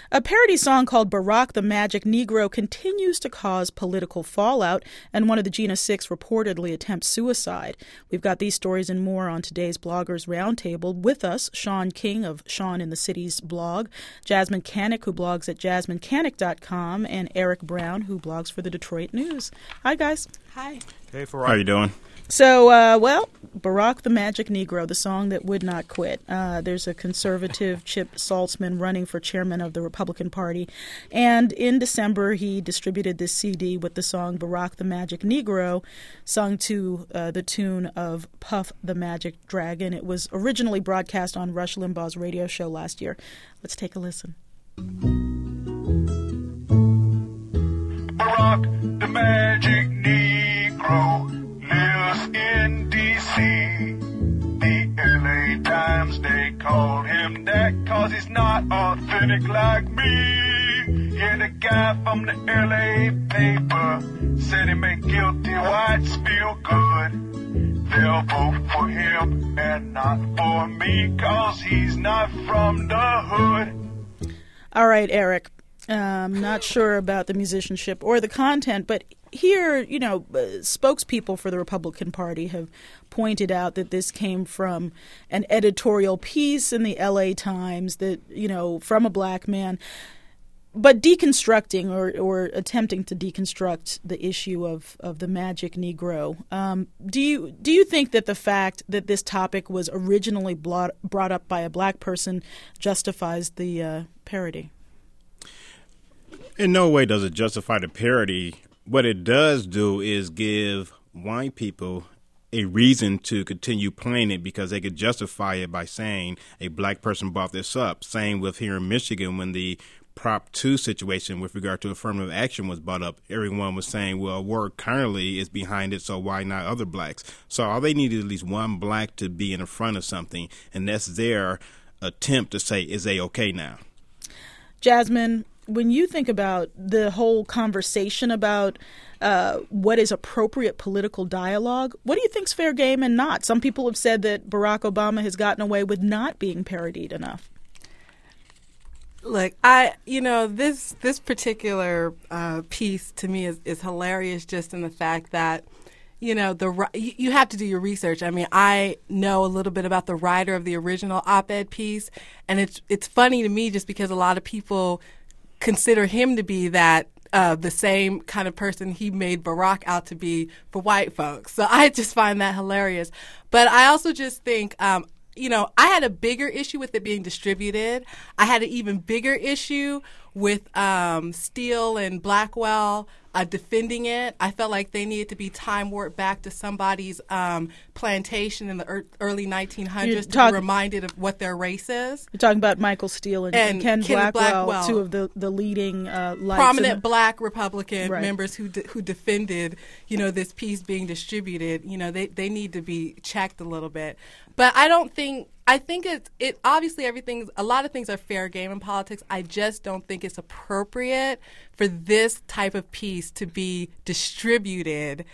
A parody song called Barack the Magic Negro continues to cause political fallout, and one of the Gina Six reportedly attempts suicide. We've got these stories and more on today's Bloggers Roundtable. With us, Sean King of Sean in the City's blog, Jasmine Canick, who blogs at jasminecanick.com, and Eric Brown, who blogs for the Detroit News. Hi, guys. Hi. Hey, Farah. How you doing? So, Barack the Magic Negro, the song that would not quit. There's a conservative, Chip Saltzman, running for chairman of the Republican Party. And in December, he distributed this CD with the song Barack the Magic Negro, sung to the tune of Puff the Magic Dragon. It was originally broadcast on Rush Limbaugh's radio show last year. Let's take a listen. Barack the Magic Negro lives in D.C. The L.A. Times, they call him that 'cause he's not authentic like me. Yeah, the guy from the L.A. paper said he make guilty whites feel good. They'll vote for him and not for me 'cause he's not from the hood. All right, Eric. I'm not sure about the musicianship or the content, but here, spokespeople for the Republican Party have pointed out that this came from an editorial piece in the LA Times that, from a black man, but deconstructing or attempting to deconstruct the issue of the Magic Negro. Do you think that the fact that this topic was originally brought up by a black person justifies the parody? In no way does it justify the parody. What it does do is give white people a reason to continue playing it because they could justify it by saying a black person brought this up. Same with here in Michigan when the Prop 2 situation with regard to affirmative action was brought up. Everyone was saying, well, Ward Curley is behind it, so why not other blacks? So all they needed at least one black to be in the front of something, and that's their attempt to say, is they okay now? Jasmine, when you think about the whole conversation about what is appropriate political dialogue, what do you think's fair game and not? Some people have said that Barack Obama has gotten away with not being parodied enough. Look, this particular piece to me is hilarious just in the fact that, you have to do your research. I mean, I know a little bit about the writer of the original op-ed piece, and it's funny to me just because a lot of people consider him to be that the same kind of person he made Barack out to be for white folks. So I just find that hilarious. But I also just think, I had a bigger issue with it being distributed. I had an even bigger issue with Steele and Blackwell defending it. I felt like they needed to be time warped back to somebody's plantation in the early 1900s to be reminded of what their race is. You're talking about Michael Steele and Ken Blackwell, two of the leading prominent black Republican members who defended, this piece being distributed. They need to be checked a little bit. But I think it obviously a lot of things are fair game in politics. I just don't think it's appropriate for this type of piece to be distributed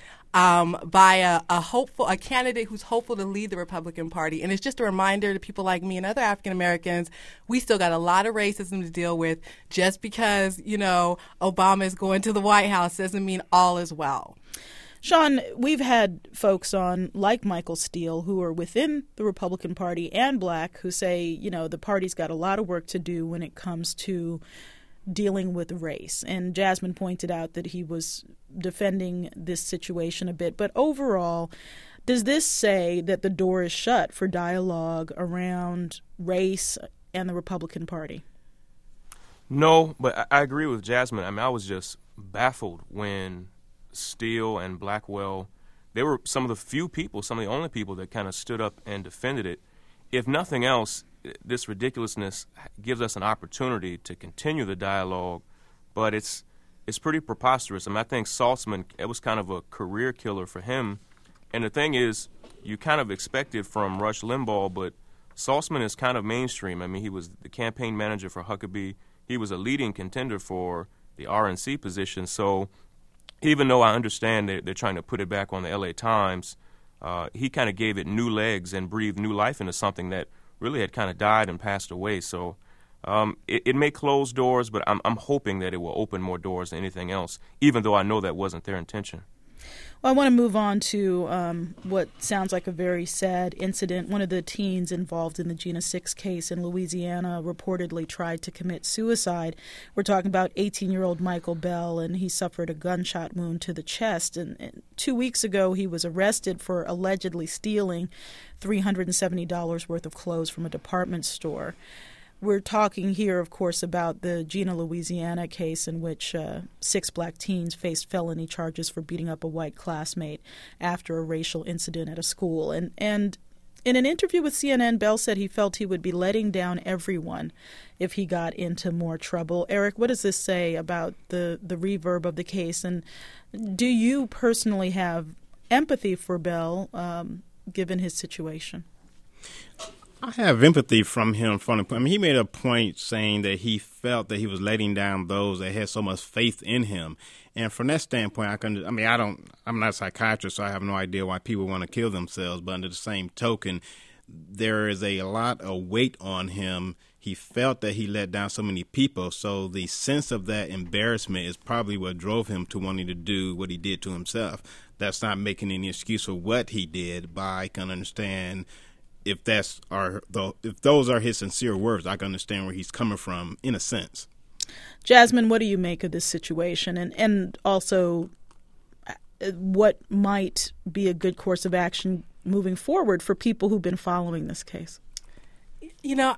by a candidate who's hopeful to lead the Republican Party. And it's just a reminder to people like me and other African Americans, we still got a lot of racism to deal with. Just because, Obama is going to the White House doesn't mean all is well. Sean, we've had folks on like Michael Steele who are within the Republican Party and black who say, the party's got a lot of work to do when it comes to dealing with race. And Jasmine pointed out that he was defending this situation a bit. But overall, does this say that the door is shut for dialogue around race and the Republican Party? No, but I agree with Jasmine. I mean, I was just baffled when Steele and Blackwell, they were some of the only people that kind of stood up and defended it. If nothing else, this ridiculousness gives us an opportunity to continue the dialogue, but it's pretty preposterous. I mean, I think Saltzman, it was kind of a career killer for him. And the thing is, you kind of expect it from Rush Limbaugh, but Saltzman is kind of mainstream. I mean, he was the campaign manager for Huckabee. He was a leading contender for the RNC position. So even though I understand they're trying to put it back on the LA Times, he kind of gave it new legs and breathed new life into something that really had kind of died and passed away. So It may close doors, but I'm hoping that it will open more doors than anything else, even though I know that wasn't their intention. Well, I want to move on to what sounds like a very sad incident. One of the teens involved in the Gina Six case in Louisiana reportedly tried to commit suicide. We're talking about 18-year-old Michael Bell, and he suffered a gunshot wound to the chest. And 2 weeks ago, he was arrested for allegedly stealing $370 worth of clothes from a department store. We're talking here, of course, about the Gina, Louisiana case in which 6 black teens faced felony charges for beating up a white classmate after a racial incident at a school. And in an interview with CNN, Bell said he felt he would be letting down everyone if he got into more trouble. Eric, what does this say about the reverb of the case? And do you personally have empathy for Bell, given his situation? I have empathy from him. He made a point saying that he felt that he was letting down those that had so much faith in him. And from that standpoint, I'm not a psychiatrist, so I have no idea why people want to kill themselves. But under the same token, there is a lot of weight on him. He felt that he let down so many people. So the sense of that embarrassment is probably what drove him to wanting to do what he did to himself. That's not making any excuse for what he did, but I can understand if those are his sincere words. I can understand where he's coming from in a sense. Jasmine, what do you make of this situation, and also what might be a good course of action moving forward for people who've been following this case? You know,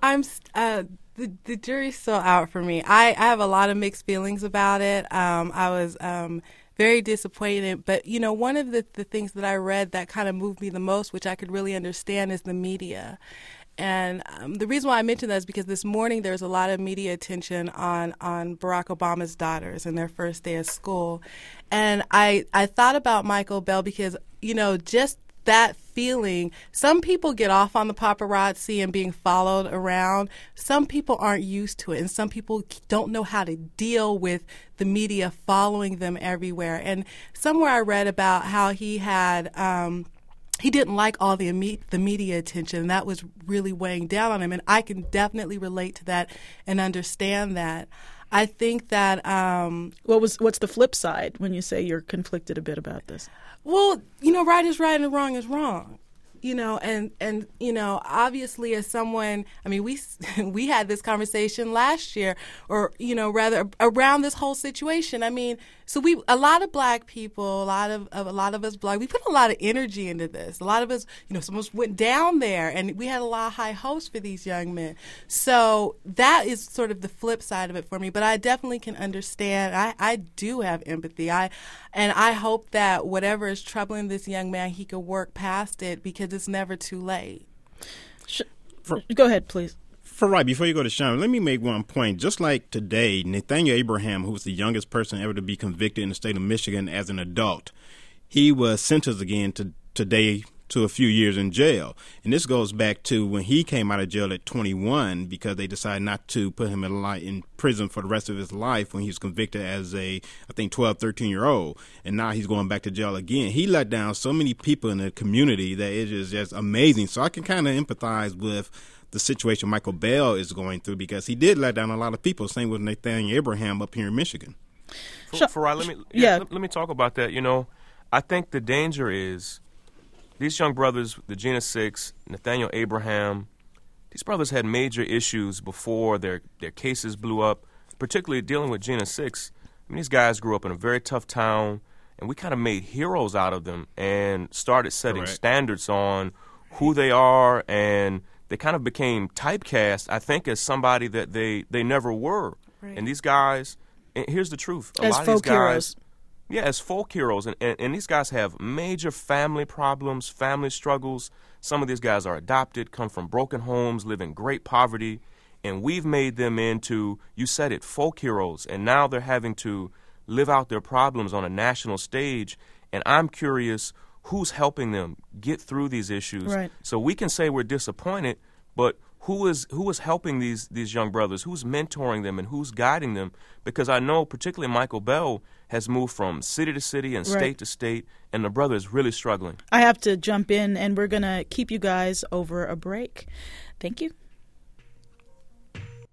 the jury's still out for me. I have a lot of mixed feelings about it. I was very disappointed. But, you know, one of the things that I read that kind of moved me the most, which I could really understand, is the media. And the reason why I mention that is because this morning there's a lot of media attention on Barack Obama's daughters and their first day of school. And I thought about Michael Bell because, you know, just that feeling, some people get off on the paparazzi and being followed around. Some people aren't used to it, and some people don't know how to deal with the media following them everywhere. And somewhere I read about how he had he didn't like all the media attention, and that was really weighing down on him. And I can definitely relate to that and understand that. I think that what's the flip side when you say you're conflicted a bit about this? Well, you know, right is right and wrong is wrong. You know, and you know, obviously, as someone, I mean, we had this conversation last year, or you know, rather around this whole situation. I mean, so a lot of black people, a lot of us black, we put a lot of energy into this. A lot of us, you know, some of us went down there, and we had a lot of high hopes for these young men. So that is sort of the flip side of it for me. But I definitely can understand. I do have empathy. And I hope that whatever is troubling this young man, he can work past it, because it's never too late. Go ahead, please. Before you go to Sean, let me make one point. Just like today, Nathaniel Abraham, who was the youngest person ever to be convicted in the state of Michigan as an adult, he was sentenced again today to a few years in jail. And this goes back to when he came out of jail at 21, because they decided not to put him in prison for the rest of his life when he was convicted as I think 12, 13-year-old. And now he's going back to jail again. He let down so many people in the community that it is just amazing. So I can kind of empathize with the situation Michael Bell is going through, because he did let down a lot of people. Same with Nathaniel Abraham up here in Michigan. Let me talk about that. You know, I think the danger is these young brothers, the Gina Six, Nathaniel Abraham, these brothers had major issues before their cases blew up, particularly dealing with Gina Six. I mean, these guys grew up in a very tough town, and we kind of made heroes out of them and started setting standards on who they are, and they kind of became typecast, I think, as somebody that they never were. Right. And these guys, and here's the truth. A lot of these guys, heroes. Yeah, as folk heroes. And these guys have major family problems, family struggles. Some of these guys are adopted, come from broken homes, live in great poverty. And we've made them into, you said it, folk heroes. And now they're having to live out their problems on a national stage. And I'm curious, who's helping them get through these issues? Right. So we can say we're disappointed, but who is helping these young brothers? Who's mentoring them and who's guiding them? Because I know particularly Michael Bell has moved from city to city and state to state, and the brother is really struggling. I have to jump in, and we're going to keep you guys over a break. Thank you.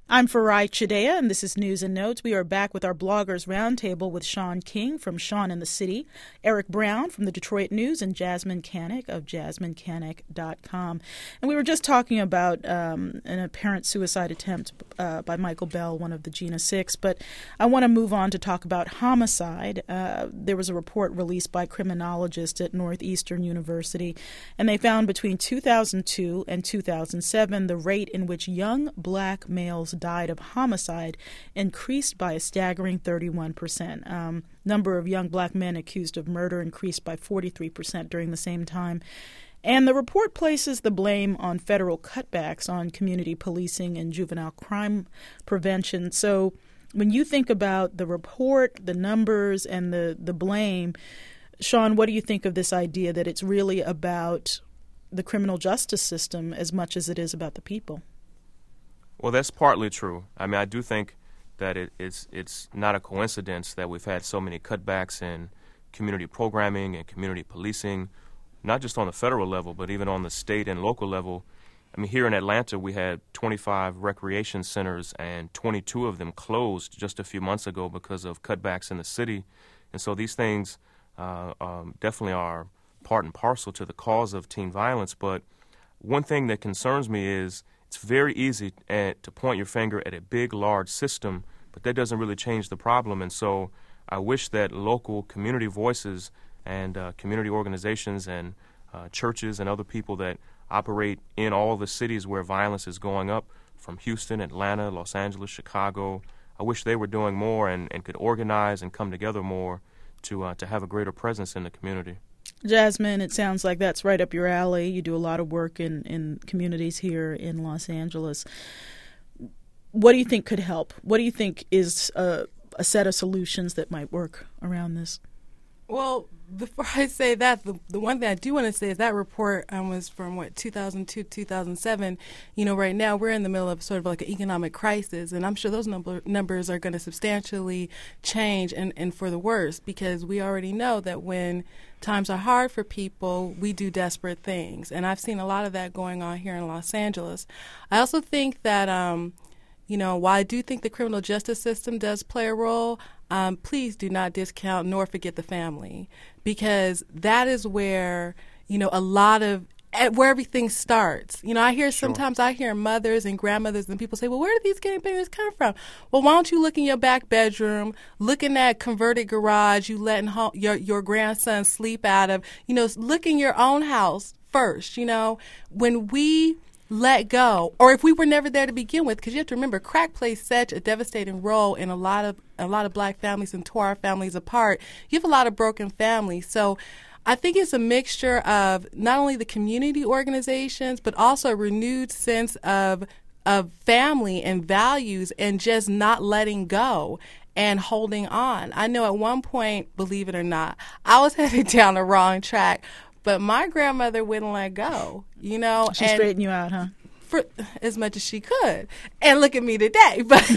I'm Farai Chidea, and this is News and Notes. We are back with our Bloggers Roundtable with Sean King from Sean in the City, Eric Brown from the Detroit News, and Jasmine Canik of JasmineCanik.com. And we were just talking about an apparent suicide attempt by Michael Bell, one of the Jena Six, but I want to move on to talk about homicide. There was a report released by criminologists at Northeastern University, and they found between 2002 and 2007 the rate in which young black males died of homicide increased by a staggering 31%. Number of young black men accused of murder increased by 43% during the same time. And the report places the blame on federal cutbacks on community policing and juvenile crime prevention. So when you think about the report, the numbers, and the blame, Sean, what do you think of this idea that it's really about the criminal justice system as much as it is about the people? Well, that's partly true. I mean, I do think that it's not a coincidence that we've had so many cutbacks in community programming and community policing, not just on the federal level, but even on the state and local level. I mean, here in Atlanta, we had 25 recreation centers, and 22 of them closed just a few months ago because of cutbacks in the city. And so these things definitely are part and parcel to the cause of teen violence. But one thing that concerns me is it's very easy to point your finger at a big, large system, but that doesn't really change the problem. And so I wish that local community voices and community organizations and churches and other people that operate in all the cities where violence is going up, from Houston, Atlanta, Los Angeles, Chicago, I wish they were doing more and could organize and come together more to have a greater presence in the community. Jasmine, it sounds like that's right up your alley. You do a lot of work in communities here in Los Angeles. What do you think could help? What do you think is a set of solutions that might work around this? Well, before I say that, the one thing I do want to say is that report was from, 2002, 2007. You know, right now we're in the middle of sort of like an economic crisis, and I'm sure those numbers are going to substantially change and for the worse, because we already know that when times are hard for people, we do desperate things. And I've seen a lot of that going on here in Los Angeles. I also think that while I do think the criminal justice system does play a role, please do not discount nor forget the family, because that is where, a lot of where everything starts. I hear sometimes I hear mothers and grandmothers and people say, well, where do these gangbangers come from? Well, why don't you look in your back bedroom, look in that converted garage you letting your grandson sleep out of, look in your own house first. When we let go, or if we were never there to begin with, because you have to remember, crack plays such a devastating role in a lot of black families and tore our families apart. You have a lot of broken families. So I think it's a mixture of not only the community organizations, but also a renewed sense of family and values, and just not letting go and holding on. I know at one point, believe it or not, I was headed down the wrong track, but my grandmother wouldn't let go, She straightened you out, huh? For as much as she could. And look at me today. But,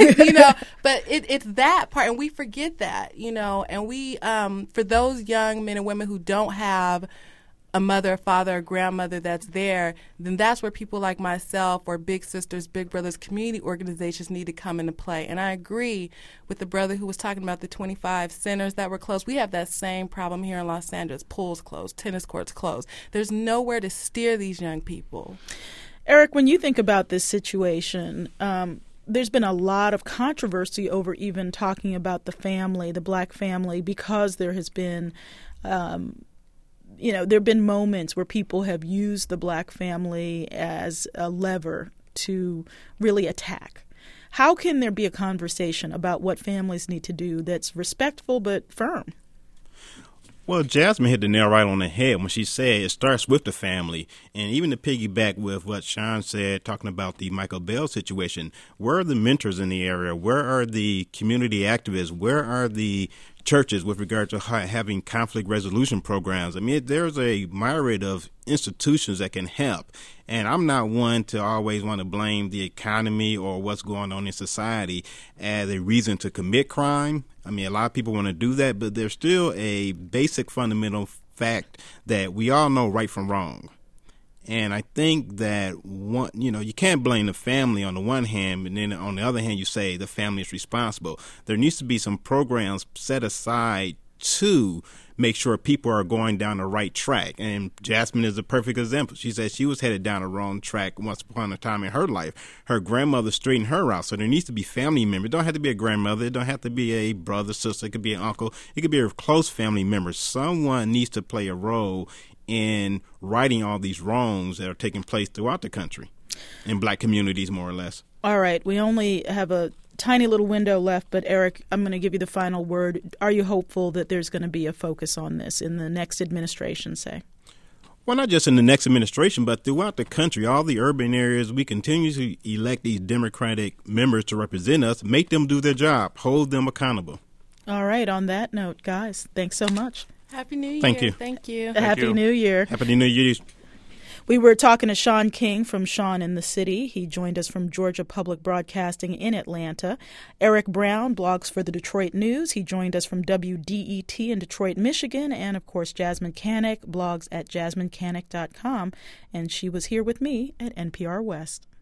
but it's that part. And we forget that, and we, for those young men and women who don't have a mother, a father, a grandmother that's there, then that's where people like myself or Big Sisters, Big Brothers, community organizations need to come into play. And I agree with the brother who was talking about the 25 centers that were closed. We have that same problem here in Los Angeles. Pools closed, tennis courts closed. There's nowhere to steer these young people. Eric, when you think about this situation, there's been a lot of controversy over even talking about the family, the black family, because there has been there have been moments where people have used the black family as a lever to really attack. How can there be a conversation about what families need to do that's respectful but firm? Well, Jasmine hit the nail right on the head when she said it starts with the family. And even to piggyback with what Sean said, talking about the Michael Bell situation, where are the mentors in the area? Where are the community activists? Where are the churches with regard to having conflict resolution programs? I mean, there's a myriad of institutions that can help. And I'm not one to always want to blame the economy or what's going on in society as a reason to commit crime. I mean, a lot of people want to do that, but there's still a basic fundamental fact that we all know right from wrong. And I think that you can't blame the family on the one hand, and then on the other hand, you say the family is responsible. There needs to be some programs set aside to make sure people are going down the right track. And Jasmine is a perfect example. She said she was headed down the wrong track once upon a time in her life. Her grandmother straightened her out. So there needs to be family members. It don't have to be a grandmother. It don't have to be a brother, sister. It could be an uncle. It could be a close family member. Someone needs to play a role in righting all these wrongs that are taking place throughout the country, in black communities, more or less. All right. We only have a tiny little window left, but Eric, I'm going to give you the final word. Are you hopeful that there's going to be a focus on this in the next administration, say? Well, not just in the next administration, but throughout the country, all the urban areas, we continue to elect these Democratic members to represent us, make them do their job, hold them accountable. All right. On that note, guys, thanks so much. Happy New Year. Thank you. Thank you. Happy New Year. Happy New Year. We were talking to Sean King from Sean in the City. He joined us from Georgia Public Broadcasting in Atlanta. Eric Brown blogs for the Detroit News. He joined us from WDET in Detroit, Michigan. And, of course, Jasmine Canick blogs at jasminecanick.com. And she was here with me at NPR West.